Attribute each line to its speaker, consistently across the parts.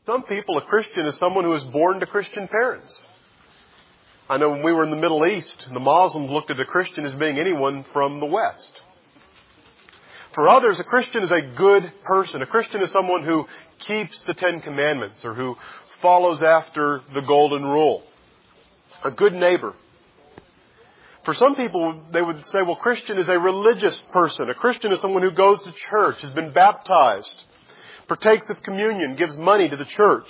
Speaker 1: some people, a Christian is someone who is born to Christian parents. I know when we were in the Middle East, the Muslims looked at a Christian as being anyone from the West. For others, a Christian is a good person. A Christian is someone who keeps the Ten Commandments or who follows after the Golden Rule. A good neighbor. For some people, they would say, well, Christian is a religious person. A Christian is someone who goes to church, has been baptized, partakes of communion, gives money to the church.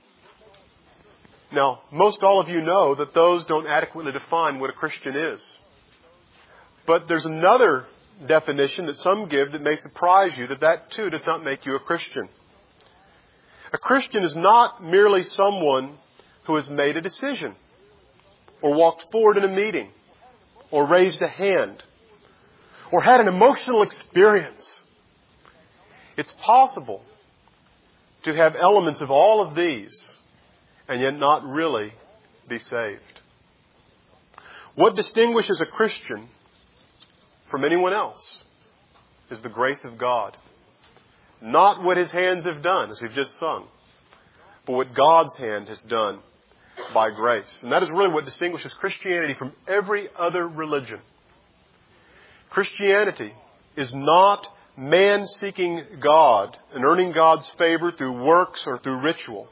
Speaker 1: Now, most all of you know that those don't adequately define what a Christian is. But there's another definition that some give that may surprise you, that too does not make you a Christian. A Christian is not merely someone who has made a decision, or walked forward in a meeting, or raised a hand, or had an emotional experience. It's possible to have elements of all of these and yet not really be saved. What distinguishes a Christian from anyone else is the grace of God. Not what his hands have done, as we've just sung, but what God's hand has done by grace. And that is really what distinguishes Christianity from every other religion. Christianity is not man seeking God and earning God's favor through works or through ritual.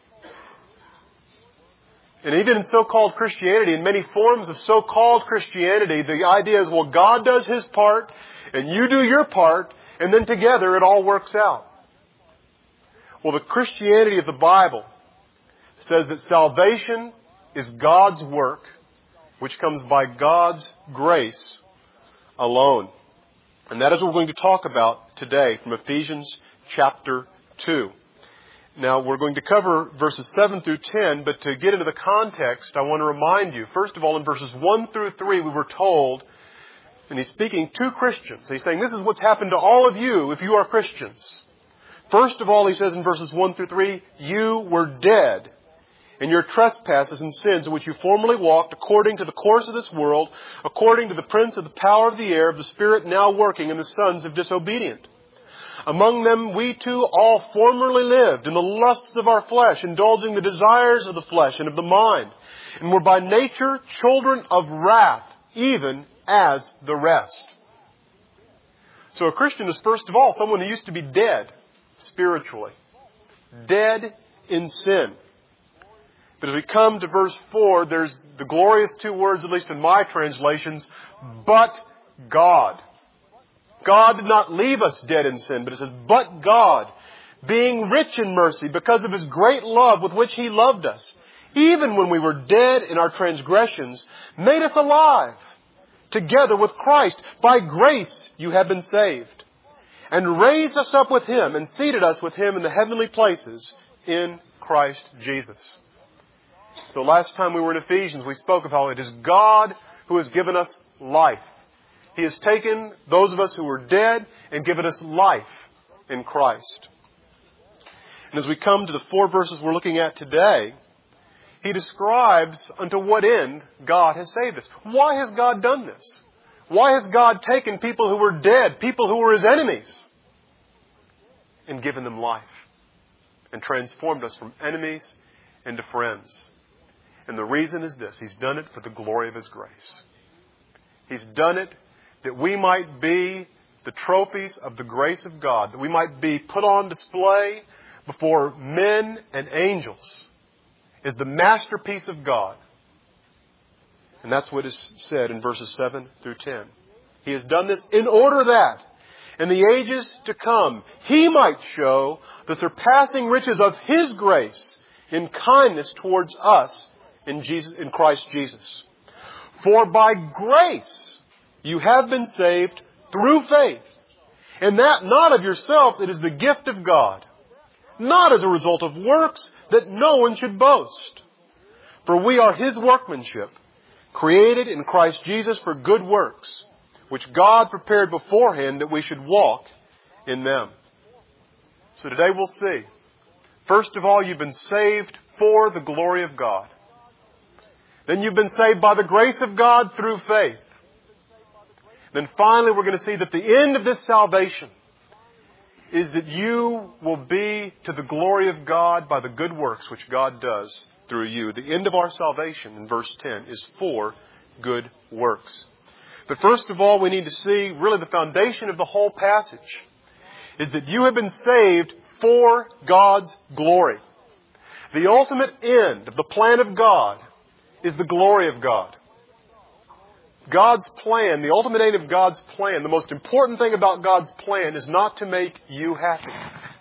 Speaker 1: And even in so-called Christianity, in many forms of so-called Christianity, the idea is, well, God does His part and you do your part, and then together it all works out. Well, the Christianity of the Bible says that salvation is God's work, which comes by God's grace alone. And that is what we're going to talk about today from Ephesians chapter 2. Now, we're going to cover verses 7 through 10, but to get into the context, I want to remind you, first of all, in verses 1 through 3, we were told, and he's speaking to Christians. He's saying, this is what's happened to all of you if you are Christians. First of all, he says in verses 1 through 3, you were dead in your trespasses and sins in which you formerly walked according to the course of this world, according to the prince of the power of the air, of the spirit now working in the sons of disobedience. Among them we too all formerly lived in the lusts of our flesh, indulging the desires of the flesh and of the mind, and were by nature children of wrath, even as the rest. So a Christian is first of all someone who used to be dead spiritually, dead in sin. But as we come to verse 4, there's the glorious two words, at least in my translations, but God. God did not leave us dead in sin, but it says, but God, being rich in mercy because of His great love with which He loved us, even when we were dead in our transgressions, made us alive together with Christ. By grace you have been saved, and raised us up with Him and seated us with Him in the heavenly places in Christ Jesus. So last time we were in Ephesians, we spoke of how it is God who has given us life. He has taken those of us who were dead and given us life in Christ. And as we come to the 4 verses we're looking at today, he describes unto what end God has saved us. Why has God done this? Why has God taken people who were dead, people who were His enemies, and given them life and transformed us from enemies into friends? And the reason is this. He's done it for the glory of His grace. He's done it that we might be the trophies of the grace of God, that we might be put on display before men and angels as the masterpiece of God. And that's what is said in verses 7 through 10. He has done this in order that in the ages to come He might show the surpassing riches of His grace in kindness towards us in Christ Jesus. For by grace you have been saved through faith, and that not of yourselves, it is the gift of God, not as a result of works, that no one should boast. For we are His workmanship, created in Christ Jesus for good works, which God prepared beforehand that we should walk in them. So today we'll see. First of all, you've been saved for the glory of God. Then you've been saved by the grace of God through faith. Then finally we're going to see that the end of this salvation is that you will be to the glory of God by the good works which God does through you. The end of our salvation, in verse 10, is for good works. But first of all, we need to see really the foundation of the whole passage is that you have been saved for God's glory. The ultimate end of the plan of God is the glory of God. God's plan, the ultimate aim of God's plan, the most important thing about God's plan is not to make you happy.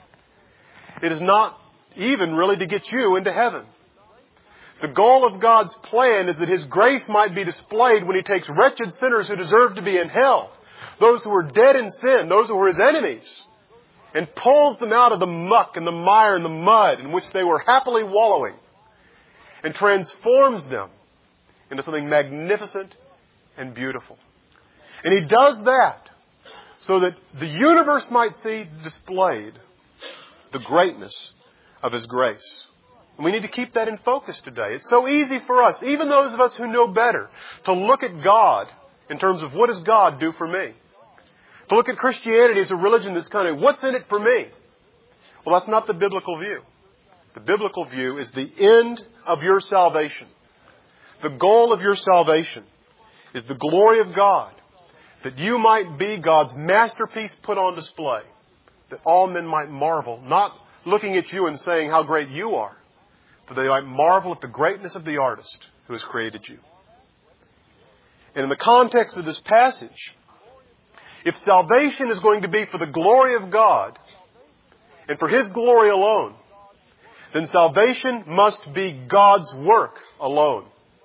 Speaker 1: It is not even really to get you into heaven. The goal of God's plan is that His grace might be displayed when He takes wretched sinners who deserve to be in hell, those who are dead in sin, those who are His enemies, and pulls them out of the muck and the mire and the mud in which they were happily wallowing, and transforms them into something magnificent and beautiful. And He does that so that the universe might see displayed the greatness of His grace. And we need to keep that in focus today. It's so easy for us, even those of us who know better, to look at God in terms of what does God do for me? To look at Christianity as a religion that's kind of, what's in it for me? Well, that's not the biblical view. The biblical view is the end of your salvation. The goal of your salvation is the glory of God, that you might be God's masterpiece put on display, that all men might marvel, not looking at you and saying how great you are, but they might marvel at the greatness of the artist who has created you. And in the context of this passage, if salvation is going to be for the glory of God and for His glory alone, then salvation must be God's work alone.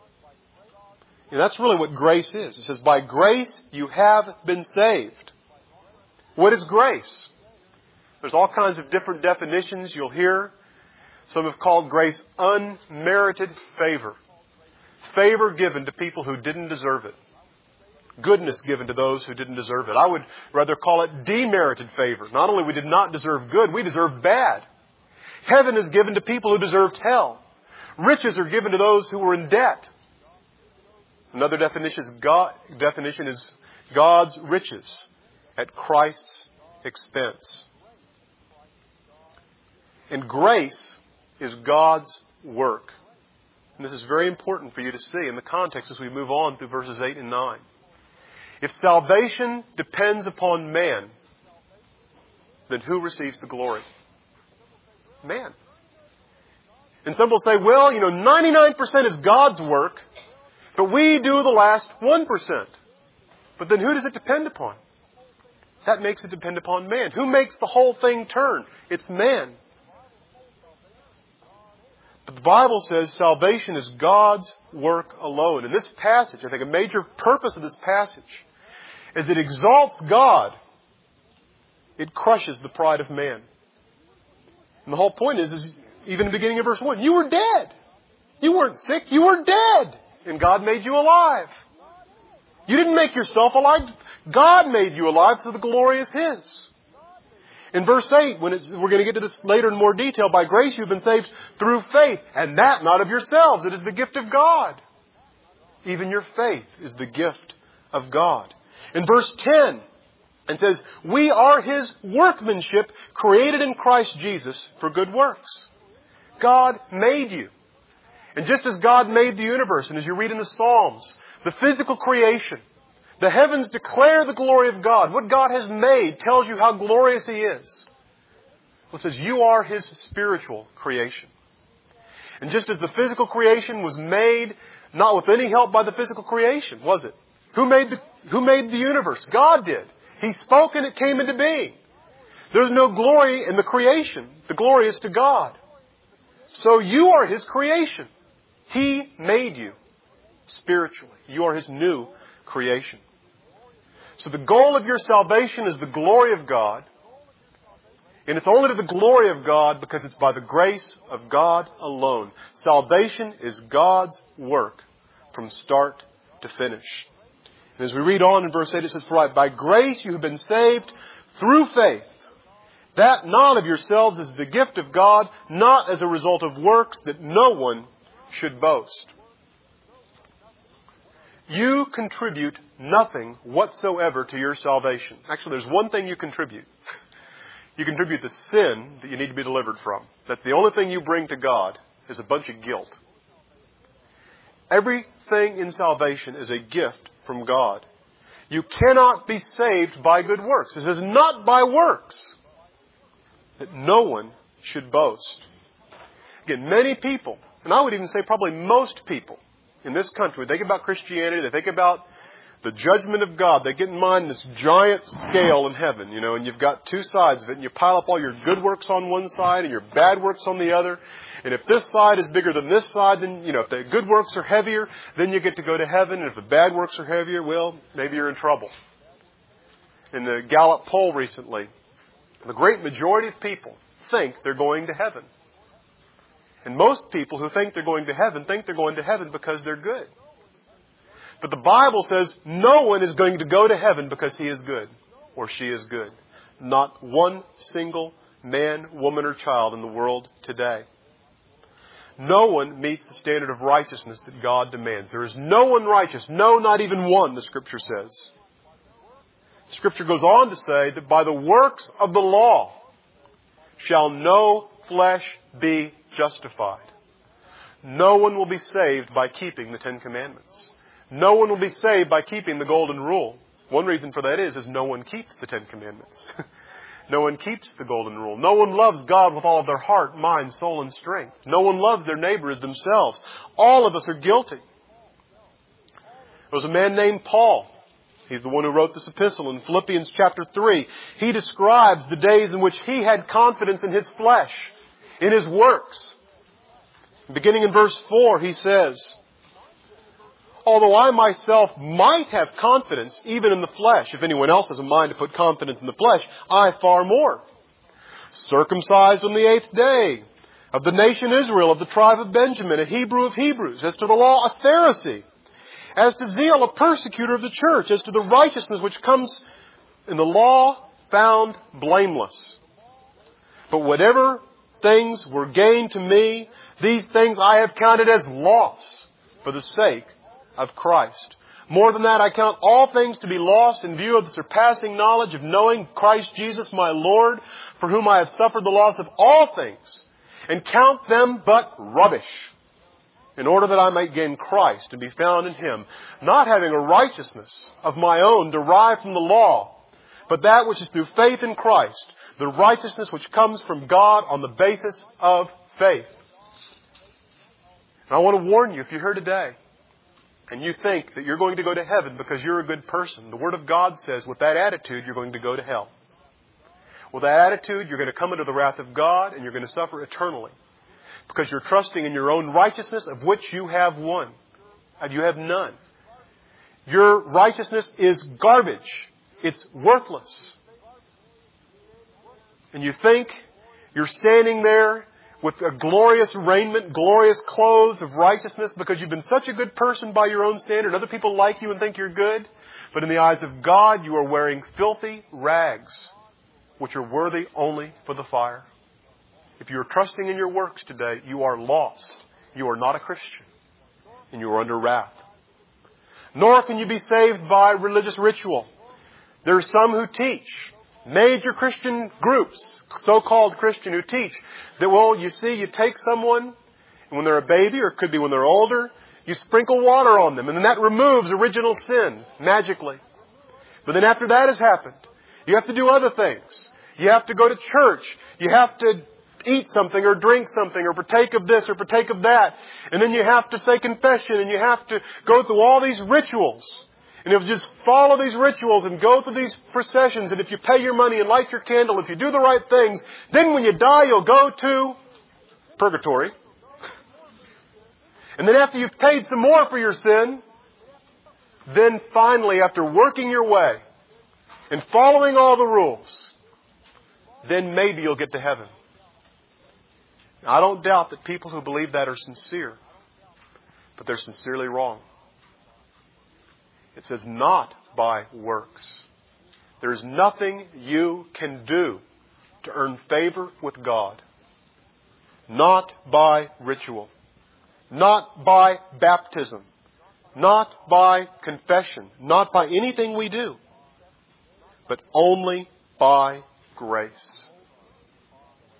Speaker 1: And that's really what grace is. It says, by grace you have been saved. What is grace? There's all kinds of different definitions you'll hear. Some have called grace unmerited favor. Favor given to people who didn't deserve it. Goodness given to those who didn't deserve it. I would rather call it demerited favor. Not only we did not deserve good, we deserved bad. Heaven is given to people who deserved hell. Riches are given to those who were in debt. Another definition is God's riches at Christ's expense. And grace is God's work. And this is very important for you to see in the context as we move on through verses 8 and 9. If salvation depends upon man, then who receives the glory? Man. And some will say, well, 99% is God's work, but we do the last 1%. But then who does it depend upon? That makes it depend upon man. Who makes the whole thing turn? It's man. But the Bible says salvation is God's work alone. In this passage, I think a major purpose of this passage is it exalts God. It crushes the pride of man. And the whole point is even in the beginning of verse 1, you were dead. You weren't sick, you were dead. And God made you alive. You didn't make yourself alive. God made you alive, so the glory is His. In verse 8, we're going to get to this later in more detail, by grace you've been saved through faith, and that not of yourselves. It is the gift of God. Even your faith is the gift of God. In verse 10, it says, we are His workmanship, created in Christ Jesus for good works. God made you. And just as God made the universe, and as you read in the Psalms, the physical creation, the heavens declare the glory of God. What God has made tells you how glorious He is. Well, it says you are His spiritual creation. And just as the physical creation was made not with any help by the physical creation, was it? Who made the universe? God did. He spoke and it came into being. There's no glory in the creation. The glory is to God. So you are His creation. He made you spiritually. You are His new creation. So the goal of your salvation is the glory of God. And it's only to the glory of God because it's by the grace of God alone. Salvation is God's work from start to finish. And as we read on in verse 8, it says, for by grace you have been saved through faith. That not of yourselves is the gift of God, not as a result of works, that no one should boast. You contribute nothing whatsoever to your salvation. Actually, there's one thing you contribute. You contribute the sin that you need to be delivered from. That's the only thing you bring to God is a bunch of guilt. Everything in salvation is a gift from God. You cannot be saved by good works. It says not by works, that no one should boast. Again, many people, and I would even say probably most people in this country, they think about Christianity, they think about the judgment of God. They get in mind this giant scale in heaven, and you've got two sides of it, and you pile up all your good works on one side and your bad works on the other. And if this side is bigger than this side, then, if the good works are heavier, then you get to go to heaven. And if the bad works are heavier, well, maybe you're in trouble. In the Gallup poll recently, the great majority of people think they're going to heaven. And most people who think they're going to heaven because they're good. But the Bible says no one is going to go to heaven because he is good or she is good. Not one single man, woman, or child in the world today. No one meets the standard of righteousness that God demands. There is no one righteous. No, not even one, the Scripture says. The Scripture goes on to say that by the works of the law shall no flesh be justified. No one will be saved by keeping the Ten Commandments. No one will be saved by keeping the Golden Rule. One reason for that is no one keeps the Ten Commandments. No one keeps the Golden Rule. No one loves God with all of their heart, mind, soul, and strength. No one loves their neighbor as themselves. All of us are guilty. There was a man named Paul. He's the one who wrote this epistle in Philippians chapter 3. He describes the days in which he had confidence in his flesh, in his works. Beginning in verse 4, he says, although I myself might have confidence even in the flesh, if anyone else has a mind to put confidence in the flesh, I far more. Circumcised on the 8th day, of the nation Israel, of the tribe of Benjamin, a Hebrew of Hebrews, as to the law, a Pharisee, as to zeal, a persecutor of the church, as to the righteousness which comes in the law, found blameless. But whatever things were gained to me, these things I have counted as loss for the sake of Christ. More than that, I count all things to be lost in view of the surpassing knowledge of knowing Christ Jesus my Lord, for whom I have suffered the loss of all things, and count them but rubbish, in order that I might gain Christ and be found in Him, not having a righteousness of my own derived from the law, but that which is through faith in Christ, the righteousness which comes from God on the basis of faith. And I want to warn you, if you're here today, and you think that you're going to go to heaven because you're a good person, the Word of God says with that attitude, you're going to go to hell. With that attitude, you're going to come into the wrath of God and you're going to suffer eternally. Because you're trusting in your own righteousness, of which you have one. And you have none. Your righteousness is garbage. It's worthless. And you think you're standing there with a glorious raiment, glorious clothes of righteousness because you've been such a good person by your own standard. Other people like you and think you're good. But in the eyes of God, you are wearing filthy rags, which are worthy only for the fire. If you're trusting in your works today, you are lost. You are not a Christian. And you are under wrath. Nor can you be saved by religious ritual. There are some who teach, major Christian groups, so-called Christian, who teach that, well, you see, you take someone, and when they're a baby, or it could be when they're older, you sprinkle water on them, and then that removes original sin, magically. But then after that has happened, you have to do other things. You have to go to church. You have to eat something, or drink something, or partake of this, or partake of that. And then you have to say confession, and you have to go through all these rituals. And if you just follow these rituals and go through these processions, and if you pay your money and light your candle, if you do the right things, then when you die, you'll go to purgatory. And then after you've paid some more for your sin, then finally, after working your way and following all the rules, then maybe you'll get to heaven. Now, I don't doubt that people who believe that are sincere, but they're sincerely wrong. It says not by works. There is nothing you can do to earn favor with God. Not by ritual. Not by baptism. Not by confession. Not by anything we do. But only by grace.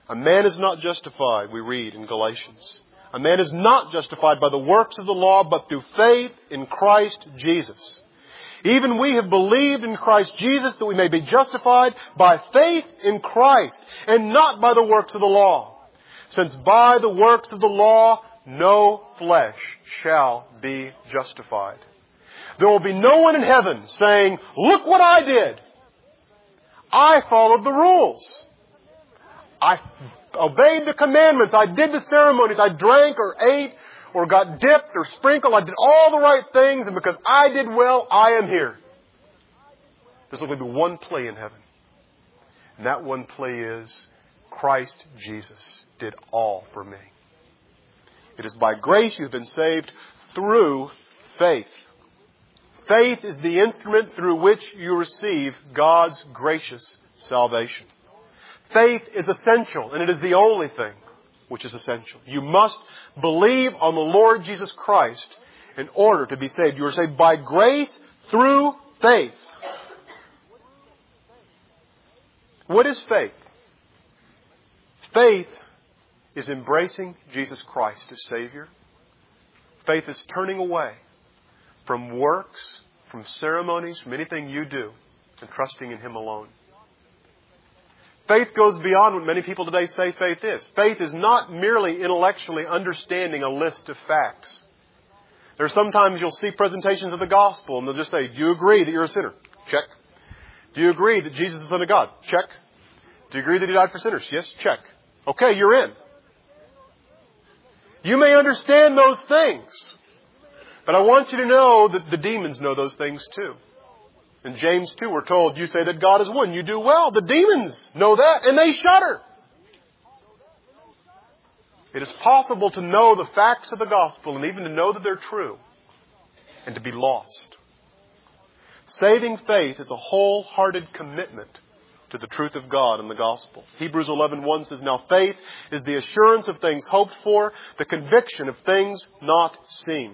Speaker 1: A man is not justified, we read in Galatians. A man is not justified by the works of the law, but through faith in Christ Jesus. Even we have believed in Christ Jesus that we may be justified by faith in Christ and not by the works of the law. Since by the works of the law no flesh shall be justified. There will be no one in heaven saying, look what I did. I followed the rules. I obeyed the commandments. I did the ceremonies. I drank or ate or got dipped or sprinkled. I did all the right things, and because I did well, I am here. There's only one plea in heaven. And that one plea is, Christ Jesus did all for me. It is by grace you have been saved through faith. Faith is the instrument through which you receive God's gracious salvation. Faith is essential, and it is the only thing which is essential. You must believe on the Lord Jesus Christ in order to be saved. You are saved by grace through faith. What is faith? Faith is embracing Jesus Christ as Savior. Faith is turning away from works, from ceremonies, from anything you do, and trusting in Him alone. Faith goes beyond what many people today say faith is. Faith is not merely intellectually understanding a list of facts. There are sometimes you'll see presentations of the gospel and they'll just say, do you agree that you're a sinner? Check. Do you agree that Jesus is the Son of God? Check. Do you agree that He died for sinners? Yes, check. Okay, you're in. You may understand those things, but I want you to know that the demons know those things too. In James 2, we're told, you say that God is one. You do well. The demons know that, and they shudder. It is possible to know the facts of the gospel and even to know that they're true and to be lost. Saving faith is a wholehearted commitment to the truth of God and the gospel. Hebrews 11:1 says, now faith is the assurance of things hoped for, the conviction of things not seen.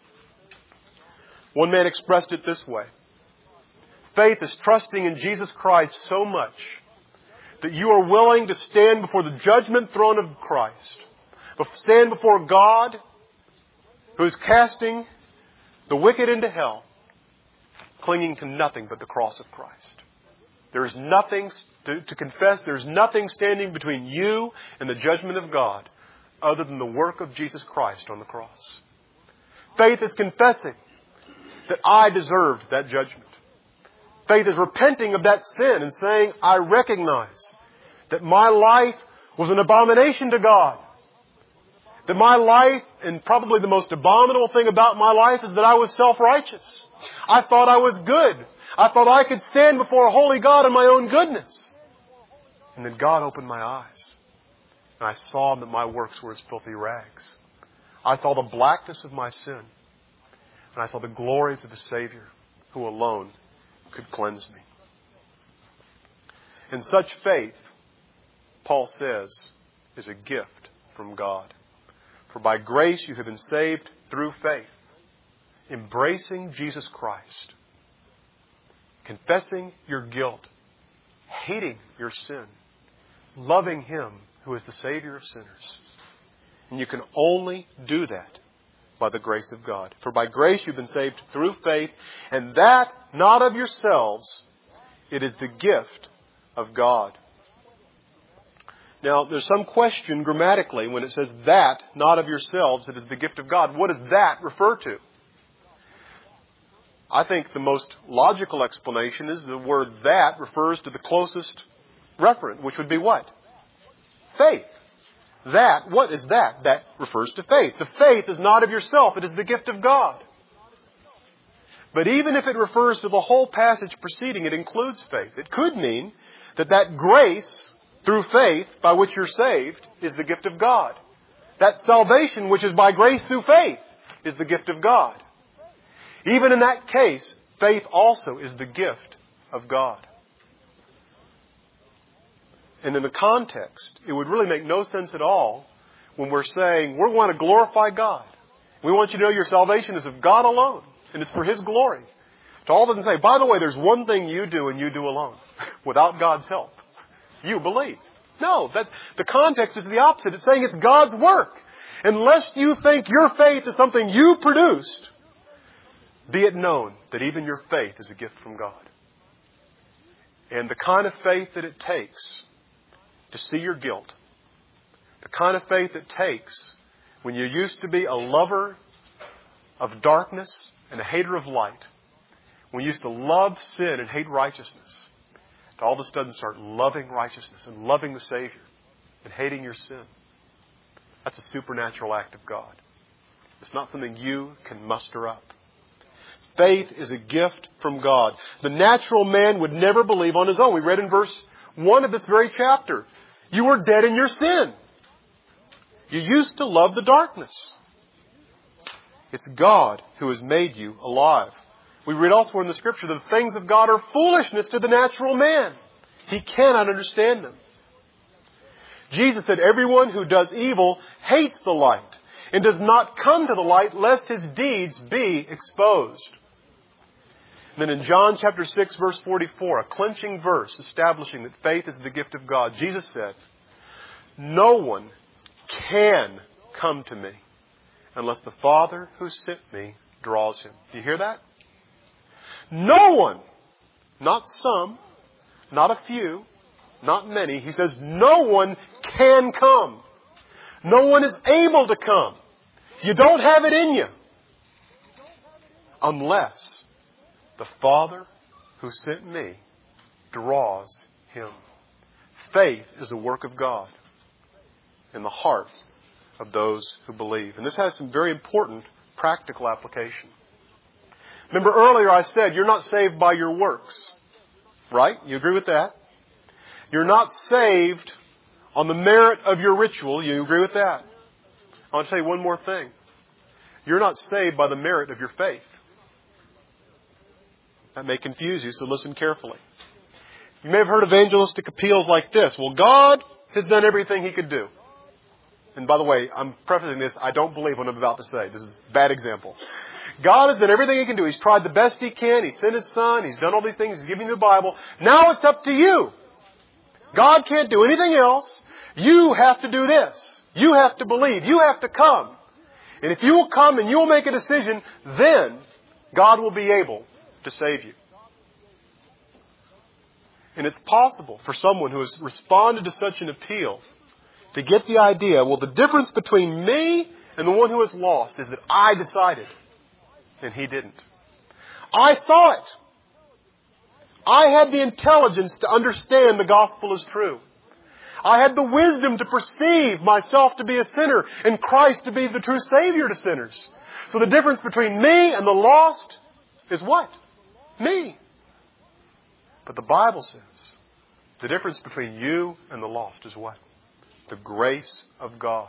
Speaker 1: One man expressed it this way. Faith is trusting in Jesus Christ so much that you are willing to stand before the judgment throne of Christ, stand before God who is casting the wicked into hell, clinging to nothing but the cross of Christ. There is nothing to confess. There is nothing standing between you and the judgment of God other than the work of Jesus Christ on the cross. Faith is confessing that I deserved that judgment. Faith is repenting of that sin and saying, I recognize that my life was an abomination to God. That my life, and probably the most abominable thing about my life, is that I was self-righteous. I thought I was good. I thought I could stand before a holy God in my own goodness. And then God opened my eyes. And I saw that my works were as filthy rags. I saw the blackness of my sin. And I saw the glories of a Savior who alone could cleanse me. And such faith, Paul says, is a gift from God. For by grace you have been saved through faith, embracing Jesus Christ, confessing your guilt, hating your sin, loving Him who is the Savior of sinners. And you can only do that by the grace of God. For by grace you've been saved through faith, and that not of yourselves, it is the gift of God. Now, there's some question grammatically when it says that, not of yourselves, it is the gift of God. What does that refer to? I think the most logical explanation is the word that refers to the closest referent, which would be what? Faith. That, what is that? That refers to faith. The faith is not of yourself, it is the gift of God. But even if it refers to the whole passage preceding, it includes faith. It could mean that grace through faith by which you're saved is the gift of God. That salvation which is by grace through faith is the gift of God. Even in that case, faith also is the gift of God. And in the context, it would really make no sense at all when we're saying we want to glorify God. We want you to know your salvation is of God alone, and it's for His glory. To all of them say, by the way, there's one thing you do and you do alone, without God's help. You believe. No, the context is the opposite. It's saying it's God's work. Unless you think your faith is something you produced, be it known that even your faith is a gift from God. And the kind of faith that it takes to see your guilt, the kind of faith it takes when you used to be a lover of darkness and a hater of light, when you used to love sin and hate righteousness, to all of a sudden start loving righteousness and loving the Savior and hating your sin. That's a supernatural act of God. It's not something you can muster up. Faith is a gift from God. The natural man would never believe on his own. We read in verse 1 of this very chapter. You were dead in your sin. You used to love the darkness. It's God who has made you alive. We read elsewhere in the Scripture that the things of God are foolishness to the natural man. He cannot understand them. Jesus said, everyone who does evil hates the light and does not come to the light lest his deeds be exposed. And then in John chapter 6 verse 44, a clinching verse establishing that faith is the gift of God, Jesus said, no one can come to me unless the Father who sent me draws him. Do you hear that? No one, not some, not a few, not many. He says no one can come. No one is able to come. You don't have it in you unless the Father who sent me draws him. Faith is a work of God in the heart of those who believe. And this has some very important practical application. Remember earlier I said you're not saved by your works. Right? You agree with that? You're not saved on the merit of your ritual. You agree with that? I want to tell you one more thing. You're not saved by the merit of your faith. That may confuse you, so listen carefully. You may have heard evangelistic appeals like this. Well, God has done everything He could do. And by the way, I'm prefacing this. I don't believe what I'm about to say. This is a bad example. God has done everything He can do. He's tried the best He can. He sent His Son. He's done all these things. He's giving you the Bible. Now it's up to you. God can't do anything else. You have to do this. You have to believe. You have to come. And if you will come and you will make a decision, then God will be able to save you. And it's possible for someone who has responded to such an appeal to get the idea, well, the difference between me and the one who is lost is that I decided and he didn't. I saw it. I had the intelligence to understand the gospel is true. I had the wisdom to perceive myself to be a sinner and Christ to be the true Savior to sinners. So the difference between me and the lost is what? Me. But the Bible says the difference between you and the lost is what? The grace of God.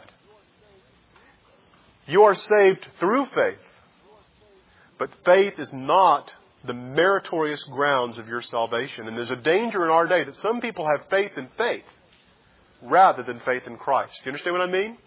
Speaker 1: You are saved through faith. But faith is not the meritorious grounds of your salvation. And there's a danger in our day that some people have faith in faith rather than faith in Christ. Do you understand what I mean?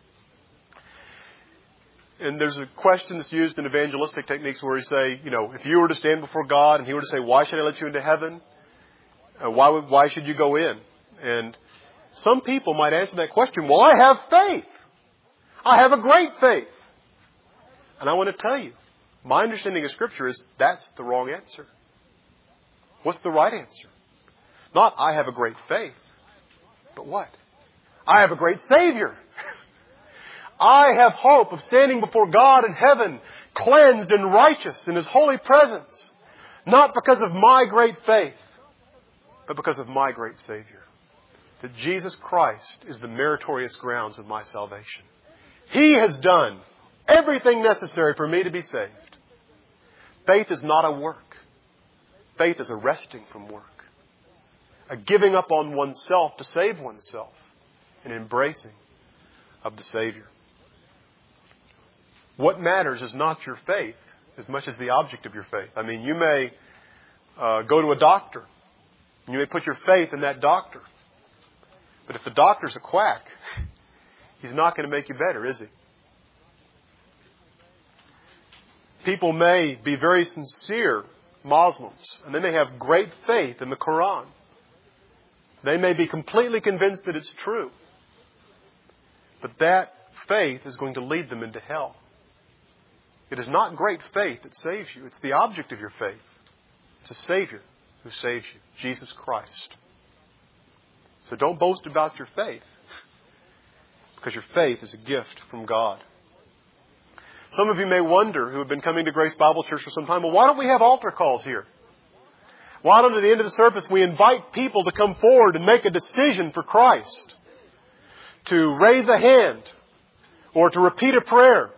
Speaker 1: And there's a question that's used in evangelistic techniques where you say, if you were to stand before God and He were to say, why should I let you into heaven? Why should you go in? And some people might answer that question, well, I have faith. I have a great faith. And I want to tell you, my understanding of Scripture is that's the wrong answer. What's the right answer? Not, I have a great faith. But what? I have a great Savior. I have hope of standing before God in heaven, cleansed and righteous in His holy presence. Not because of my great faith, but because of my great Savior. That Jesus Christ is the meritorious grounds of my salvation. He has done everything necessary for me to be saved. Faith is not a work. Faith is a resting from work. A giving up on oneself to save oneself. An embracing of the Savior. What matters is not your faith as much as the object of your faith. I mean, you may go to a doctor. And you may put your faith in that doctor. But if the doctor's a quack, he's not going to make you better, is he? People may be very sincere Muslims, and they may have great faith in the Quran. They may be completely convinced that it's true. But that faith is going to lead them into hell. It is not great faith that saves you. It's the object of your faith. It's a Savior who saves you, Jesus Christ. So don't boast about your faith, because your faith is a gift from God. Some of you may wonder, who have been coming to Grace Bible Church for some time, well, why don't we have altar calls here? Why don't at the end of the service we invite people to come forward and make a decision for Christ? To raise a hand or to repeat a prayer?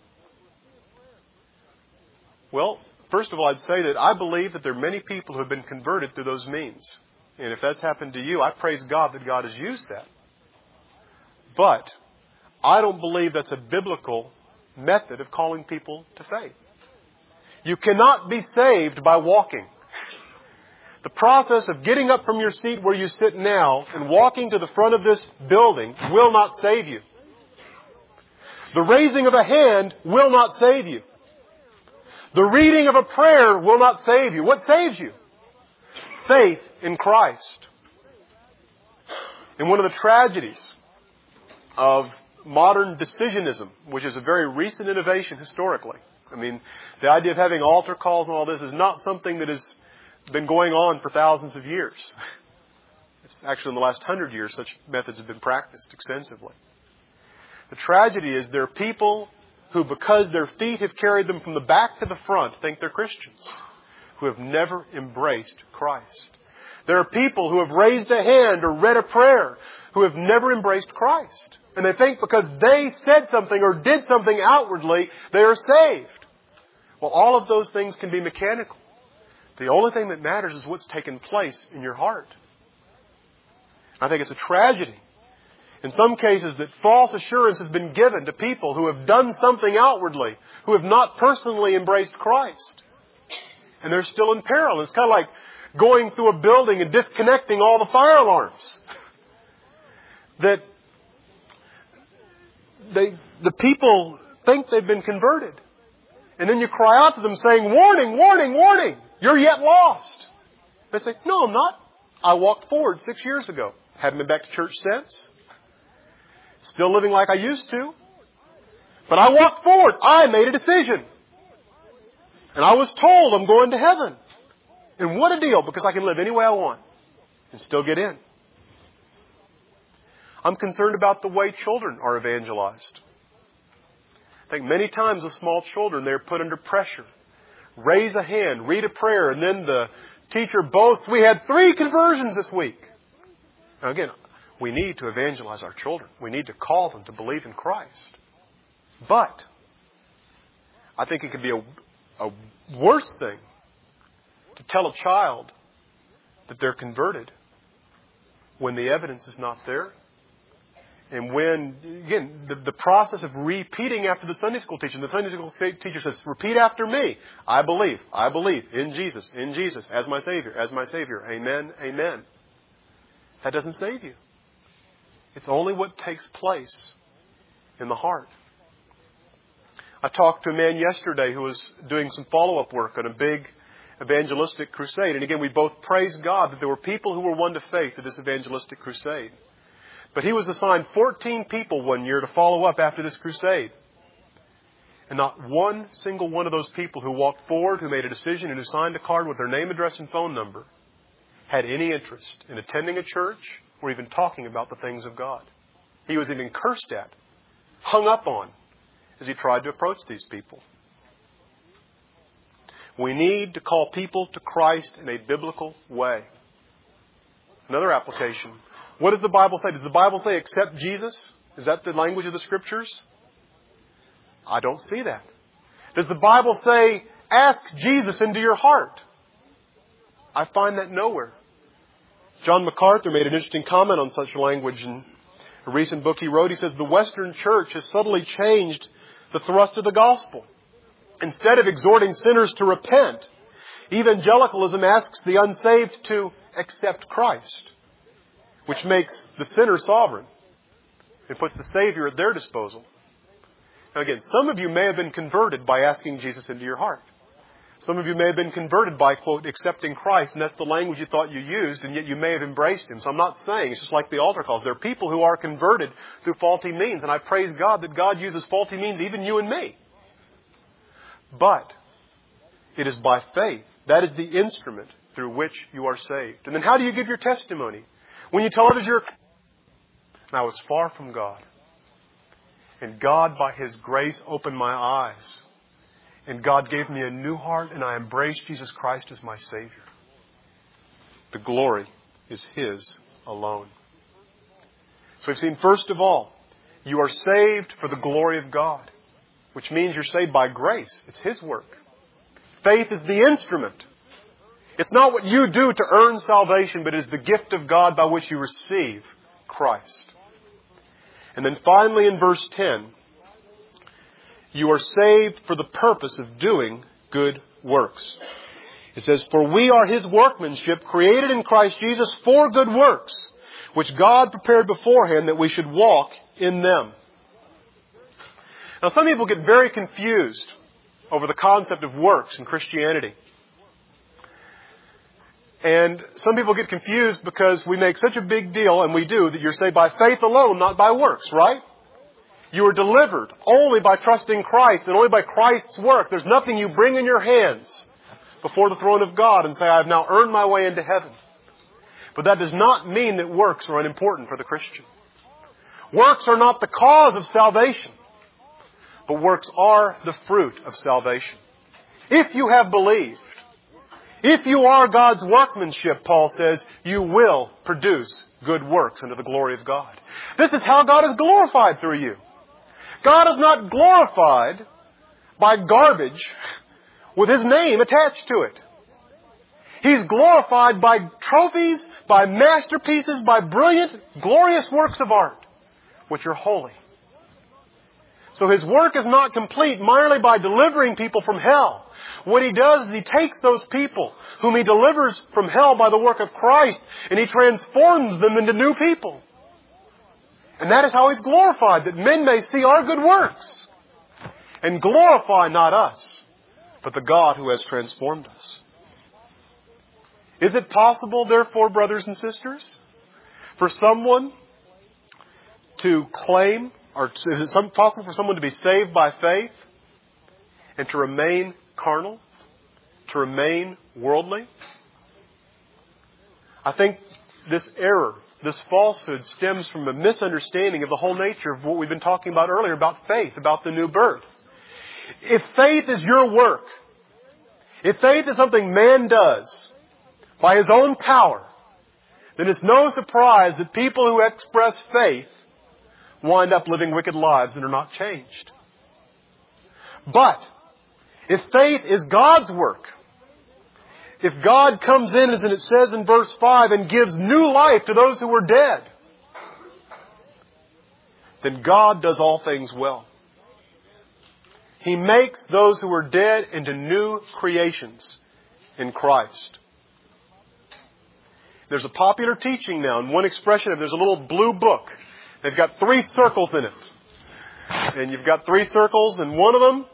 Speaker 1: Well, first of all, I'd say that I believe that there are many people who have been converted through those means. And if that's happened to you, I praise God that God has used that. But I don't believe that's a biblical method of calling people to faith. You cannot be saved by walking. The process of getting up from your seat where you sit now and walking to the front of this building will not save you. The raising of a hand will not save you. The reading of a prayer will not save you. What saves you? Faith in Christ. And one of the tragedies of modern decisionism, which is a very recent innovation historically. I mean, the idea of having altar calls and all this is not something that has been going on for thousands of years. It's actually in the last 100 years such methods have been practiced extensively. The tragedy is there are people who, because their feet have carried them from the back to the front, think they're Christians, who have never embraced Christ. There are people who have raised a hand or read a prayer who have never embraced Christ. And they think because they said something or did something outwardly, they are saved. Well, all of those things can be mechanical. The only thing that matters is what's taken place in your heart. I think it's a tragedy, in some cases, that false assurance has been given to people who have done something outwardly, who have not personally embraced Christ. And they're still in peril. It's kind of like going through a building and disconnecting all the fire alarms. That the people think they've been converted. And then you cry out to them saying, warning, warning, warning, you're yet lost. They say, no, I'm not. I walked forward 6 years ago. Haven't been back to church since. Still living like I used to. But I walked forward. I made a decision. And I was told I'm going to heaven. And what a deal, because I can live any way I want and still get in. I'm concerned about the way children are evangelized. I think many times with small children, they're put under pressure. Raise a hand, read a prayer, and then the teacher boasts, we had 3 conversions this week. Now again, we need to evangelize our children. We need to call them to believe in Christ. But I think it could be a worse thing to tell a child that they're converted when the evidence is not there. And when, again, the process of repeating after the Sunday school teacher, the Sunday school teacher says, repeat after me. I believe in Jesus, as my Savior, amen, amen. That doesn't save you. It's only what takes place in the heart. I talked to a man yesterday who was doing some follow-up work on a big evangelistic crusade. And again, we both praised God that there were people who were won to faith at this evangelistic crusade. But he was assigned 14 people one year to follow up after this crusade. And not one single one of those people who walked forward, who made a decision, and who signed a card with their name, address, and phone number had any interest in attending a church or even talking about the things of God. He was even cursed at, hung up on, as he tried to approach these people. We need to call people to Christ in a biblical way. Another application. What does the Bible say? Does the Bible say accept Jesus? Is that the language of the Scriptures? I don't see that. Does the Bible say ask Jesus into your heart? I find that nowhere. John MacArthur made an interesting comment on such language in a recent book he wrote. He says, the Western church has subtly changed the thrust of the gospel. Instead of exhorting sinners to repent, evangelicalism asks the unsaved to accept Christ, which makes the sinner sovereign and puts the Savior at their disposal. Now again, some of you may have been converted by asking Jesus into your heart. Some of you may have been converted by, quote, accepting Christ, and that's the language you thought you used, and yet you may have embraced Him. So I'm not saying, it's just like the altar calls. There are people who are converted through faulty means, and I praise God that God uses faulty means, even you and me. But it is by faith. That is the instrument through which you are saved. And then how do you give your testimony? When you tell others and I was far from God. And God, by His grace, opened my eyes. And God gave me a new heart, and I embraced Jesus Christ as my Savior. The glory is His alone. So we've seen, first of all, you are saved for the glory of God, which means you're saved by grace. It's His work. Faith is the instrument. It's not what you do to earn salvation, but it is the gift of God by which you receive Christ. And then finally in verse 10, you are saved for the purpose of doing good works. It says, for we are His workmanship, created in Christ Jesus for good works, which God prepared beforehand that we should walk in them. Now some people get very confused over the concept of works in Christianity. And some people get confused because we make such a big deal, and we do, that you're saved by faith alone, not by works, right? You are delivered only by trusting Christ and only by Christ's work. There's nothing you bring in your hands before the throne of God and say, I have now earned my way into heaven. But that does not mean that works are unimportant for the Christian. Works are not the cause of salvation, but works are the fruit of salvation. If you have believed, if you are God's workmanship, Paul says, you will produce good works unto the glory of God. This is how God is glorified through you. God is not glorified by garbage with His name attached to it. He's glorified by trophies, by masterpieces, by brilliant, glorious works of art, which are holy. So His work is not complete merely by delivering people from hell. What He does is He takes those people whom He delivers from hell by the work of Christ, and He transforms them into new people. And that is how He's glorified, that men may see our good works and glorify not us, but the God who has transformed us. Is it possible, therefore, brothers and sisters, for someone to claim, or is it possible for someone to be saved by faith and to remain carnal, to remain worldly? I think this error, this falsehood, stems from a misunderstanding of the whole nature of what we've been talking about earlier about faith, about the new birth. If faith is your work, if faith is something man does by his own power, then it's no surprise that people who express faith wind up living wicked lives and are not changed. But if faith is God's work, if God comes in, as it says in verse 5, and gives new life to those who were dead, then God does all things well. He makes those who are dead into new creations in Christ. There's a popular teaching now, and one expression of there's a little blue book. They've got 3 circles in it. And you've got 3 circles, and one of them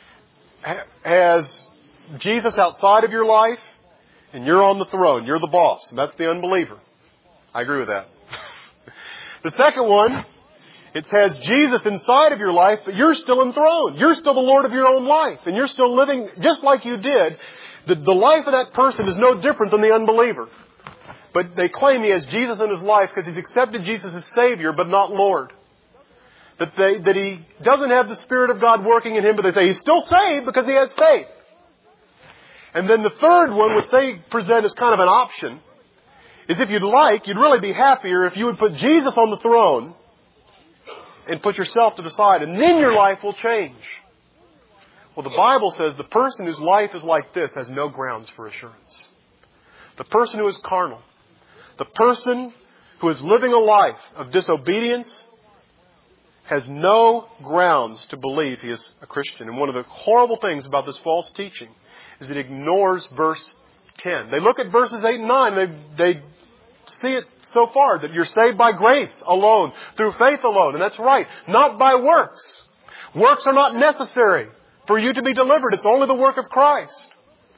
Speaker 1: has Jesus outside of your life, and you're on the throne. You're the boss. And that's the unbeliever. I agree with that. The second one, it has Jesus inside of your life, but you're still enthroned. You're still the Lord of your own life. And you're still living just like you did. The life of that person is no different than the unbeliever. But they claim he has Jesus in his life because he's accepted Jesus as Savior, but not Lord. That he doesn't have the Spirit of God working in him, but they say he's still saved because he has faith. And then the third one, which they present as kind of an option, is if you'd really be happier if you would put Jesus on the throne and put yourself to the side, and then your life will change. Well, the Bible says the person whose life is like this has no grounds for assurance. The person who is carnal, the person who is living a life of disobedience, has no grounds to believe he is a Christian. And one of the horrible things about this false teaching is it ignores verse 10. They look at verses 8 and 9. They see it so far that you're saved by grace alone, through faith alone. And that's right, not by works. Works are not necessary for you to be delivered. It's only the work of Christ.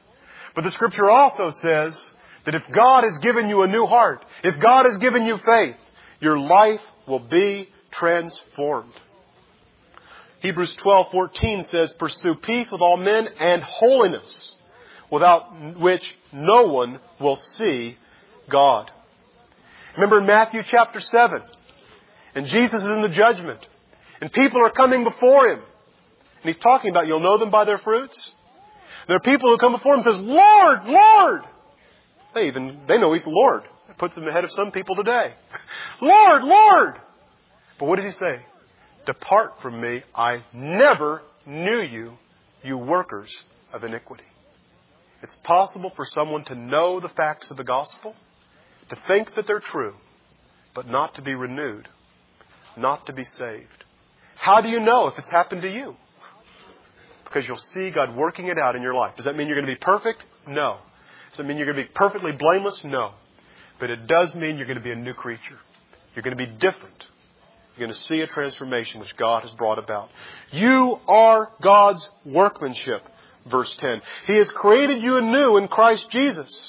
Speaker 1: But the Scripture also says that if God has given you a new heart, if God has given you faith, your life will be transformed. Hebrews 12:14 says, "Pursue peace with all men and holiness, without which no one will see God." Remember in Matthew chapter 7, and Jesus is in the judgment, and people are coming before Him. And He's talking about, you'll know them by their fruits. There are people who come before Him and says, "Lord, Lord." They know He's the Lord. It puts Him ahead of some people today. "Lord, Lord." But what does He say? "Depart from me, I never knew you, you workers of iniquity." It's possible for someone to know the facts of the gospel, to think that they're true, but not to be renewed, not to be saved. How do you know if it's happened to you? Because you'll see God working it out in your life. Does that mean you're going to be perfect? No. Does that mean you're going to be perfectly blameless? No. But it does mean you're going to be a new creature. You're going to be different. You're going to see a transformation which God has brought about. You are God's workmanship, verse 10. He has created you anew in Christ Jesus.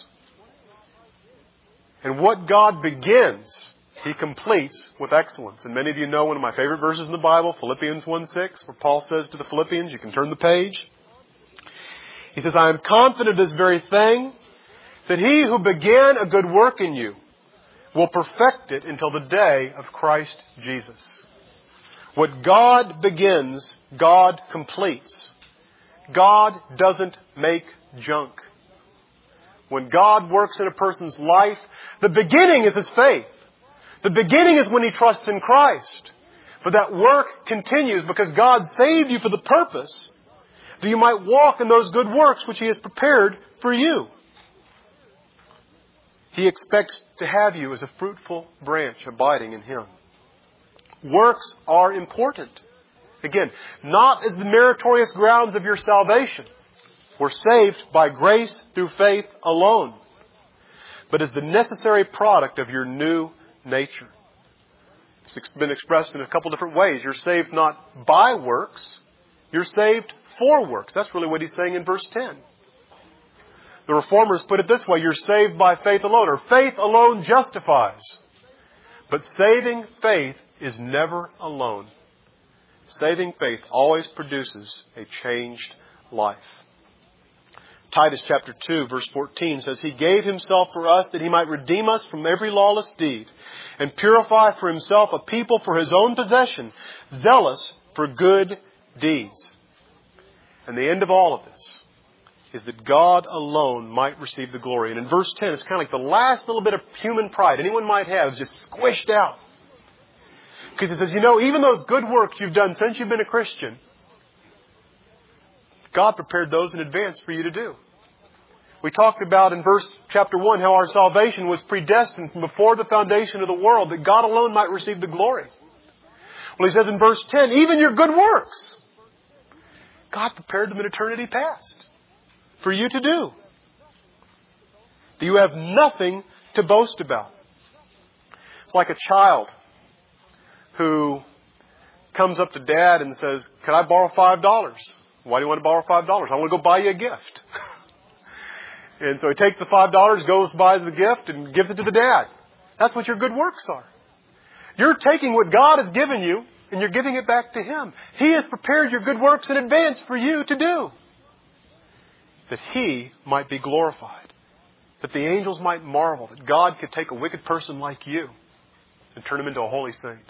Speaker 1: And what God begins, He completes with excellence. And many of you know one of my favorite verses in the Bible, Philippians 1:6, where Paul says to the Philippians, you can turn the page. He says, "I am confident of this very thing, that He who began a good work in you will perfect it until the day of Christ Jesus." What God begins, God completes. God doesn't make junk. When God works in a person's life, the beginning is his faith. The beginning is when he trusts in Christ. But that work continues because God saved you for the purpose that you might walk in those good works which He has prepared for you. He expects to have you as a fruitful branch abiding in Him. Works are important. Again, not as the meritorious grounds of your salvation. We're saved by grace through faith alone. But as the necessary product of your new nature. It's been expressed in a couple different ways. You're saved not by works. You're saved for works. That's really what he's saying in verse 10. The Reformers put it this way. You're saved by faith alone, or faith alone justifies. But saving faith is never alone. Saving faith always produces a changed life. Titus chapter 2 verse 14 says, "He gave Himself for us that He might redeem us from every lawless deed and purify for Himself a people for His own possession, zealous for good deeds." And the end of all of this is that God alone might receive the glory. And in verse 10, it's kind of like the last little bit of human pride anyone might have is just squished out. Because it says, even those good works you've done since you've been a Christian, God prepared those in advance for you to do. We talked about in chapter 1 how our salvation was predestined from before the foundation of the world, that God alone might receive the glory. Well, he says in verse 10, even your good works, God prepared them in eternity past for you to do. You have nothing to boast about. It's like a child who comes up to Dad and says, "Can I borrow $5? Why do you want to borrow $5? I want to go buy you a gift." And so he takes the $5, goes buys the gift, and gives it to the dad. That's what your good works are. You're taking what God has given you, and you're giving it back to Him. He has prepared your good works in advance for you to do. That He might be glorified. That the angels might marvel that God could take a wicked person like you and turn him into a holy saint.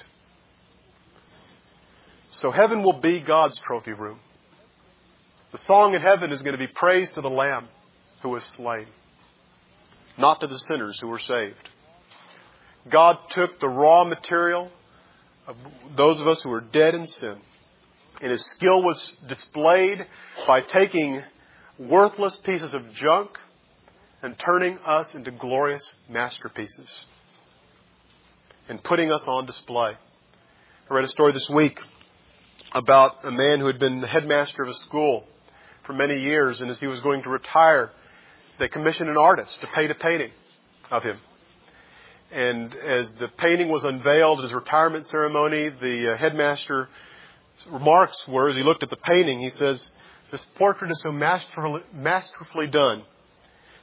Speaker 1: So heaven will be God's trophy room. The song in heaven is going to be praise to the Lamb who was slain, not to the sinners who were saved. God took the raw material of those of us who were dead in sin, and His skill was displayed by taking worthless pieces of junk and turning us into glorious masterpieces and putting us on display. I read a story this week about a man who had been the headmaster of a school for many years, and as he was going to retire, they commissioned an artist to paint a painting of him. And as the painting was unveiled at his retirement ceremony, the headmaster's remarks were, as he looked at the painting, he says, "This portrait is so masterfully done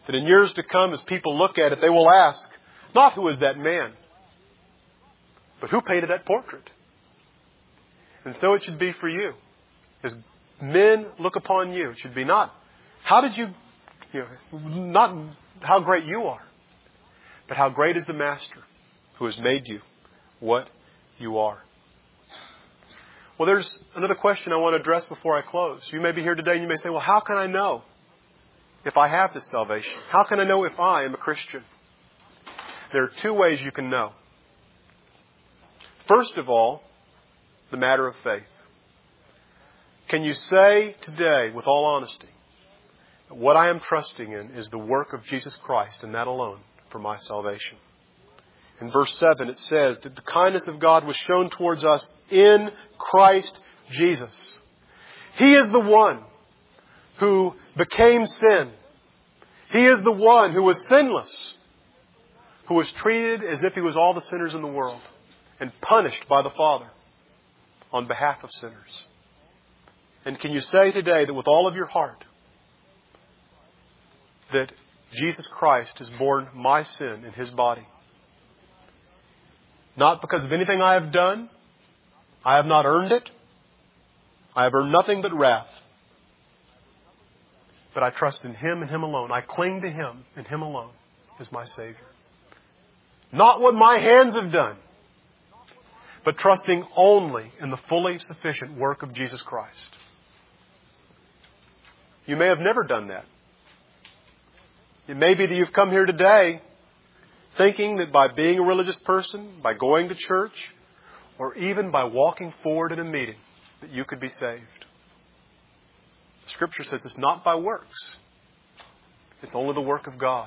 Speaker 1: That in years to come, as people look at it, they will ask, not who is that man, but who painted that portrait? And so it should be for you. As men look upon you, it should be not, how did you, not how great you are, but how great is the Master who has made you what you are. Well, there's another question I want to address before I close. You may be here today and you may say, well, how can I know if I have this salvation? How can I know if I am a Christian? There are two ways you can know. First of all, the matter of faith. Can you say today, with all honesty, that what I am trusting in is the work of Jesus Christ and that alone for my salvation? In verse 7 it says that the kindness of God was shown towards us in Christ Jesus. He is the one who became sin. He is the one who was sinless, who was treated as if He was all the sinners in the world and punished by the Father on behalf of sinners. And can you say today that with all of your heart that Jesus Christ has borne my sin in His body? Not because of anything I have done. I have not earned it. I have earned nothing but wrath. But I trust in Him and Him alone. I cling to Him and Him alone as my Savior. Not what my hands have done, but trusting only in the fully sufficient work of Jesus Christ. You may have never done that. It may be that you've come here today thinking that by being a religious person, by going to church, or even by walking forward in a meeting, that you could be saved. Scripture says it's not by works. It's only the work of God.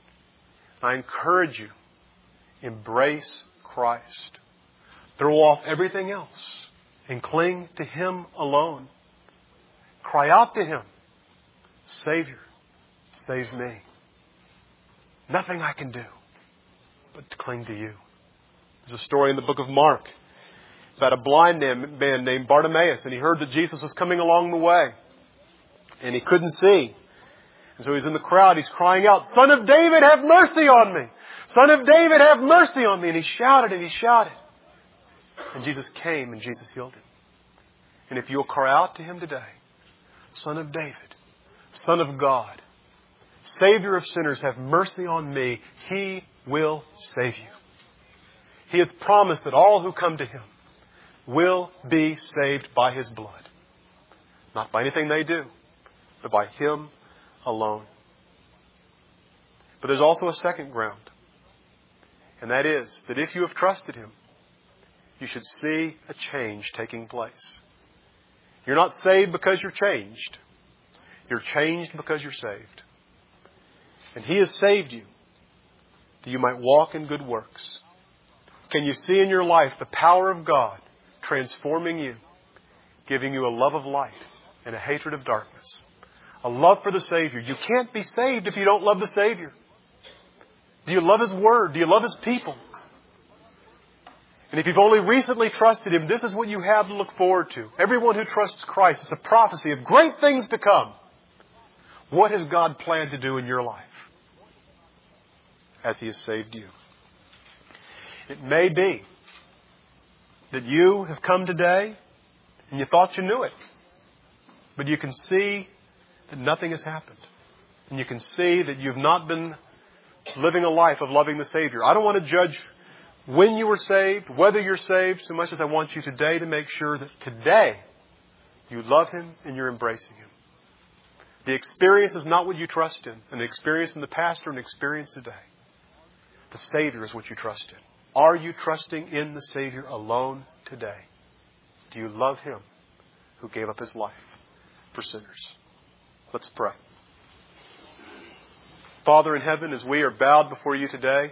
Speaker 1: I encourage you, embrace Christ. Throw off everything else and cling to Him alone. Cry out to Him, Savior, save me. Nothing I can do but to cling to You. There's a story in the book of Mark about a blind man named Bartimaeus, and he heard that Jesus was coming along the way, and he couldn't see. And so he's in the crowd, he's crying out, Son of David, have mercy on me! Son of David, have mercy on me! And he shouted and he shouted. And Jesus came and Jesus healed him. And if you'll cry out to Him today, Son of David, Son of God, Savior of sinners, have mercy on me, He will save you. He has promised that all who come to Him will be saved by His blood. Not by anything they do, but by Him alone. But there's also a second ground. And that is that if you have trusted Him, you should see a change taking place. You're not saved because you're changed. You're changed because you're saved. And He has saved you that you might walk in good works. Can you see in your life the power of God transforming you, giving you a love of light and a hatred of darkness? A love for the Savior. You can't be saved if you don't love the Savior. Do you love His Word? Do you love His people? And if you've only recently trusted Him, this is what you have to look forward to. Everyone who trusts Christ is a prophecy of great things to come. What has God planned to do in your life as He has saved you? It may be that you have come today and you thought you knew it, but you can see that nothing has happened. And you can see that you've not been living a life of loving the Savior. I don't want to judge when you were saved, whether you're saved, so much as I want you today to make sure that today you love Him and you're embracing Him. The experience is not what you trust in. An experience in the past or an experience today. The Savior is what you trust in. Are you trusting in the Savior alone today? Do you love Him who gave up His life for sinners? Let's pray. Father in heaven, as we are bowed before You today,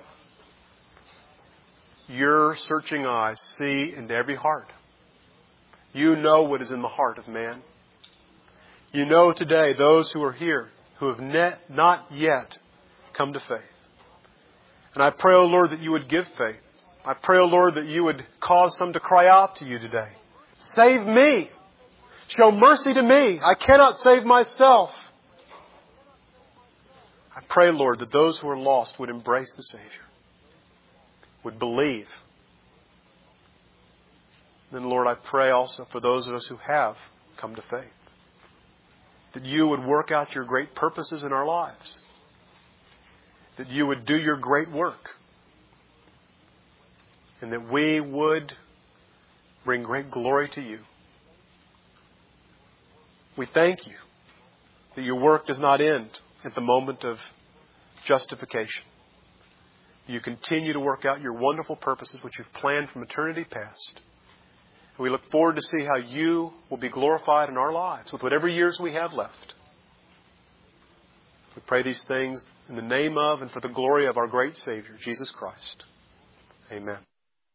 Speaker 1: Your searching eyes see into every heart. You know what is in the heart of man. You know today those who are here who have not yet come to faith. And I pray, O Lord, that You would give faith. I pray, O Lord, that You would cause some to cry out to You today. Save me. Show mercy to me. I cannot save myself. I pray, Lord, that those who are lost would embrace the Savior, would believe. Then, Lord, I pray also for those of us who have come to faith, that you would work out your great purposes in our lives, that you would do your great work, and that we would bring great glory to you. We thank you that your work does not end at the moment of justification. You continue to work out your wonderful purposes which you've planned from eternity past. And we look forward to see how you will be glorified in our lives with whatever years we have left. We pray these things in the name of and for the glory of our great Savior, Jesus Christ. Amen.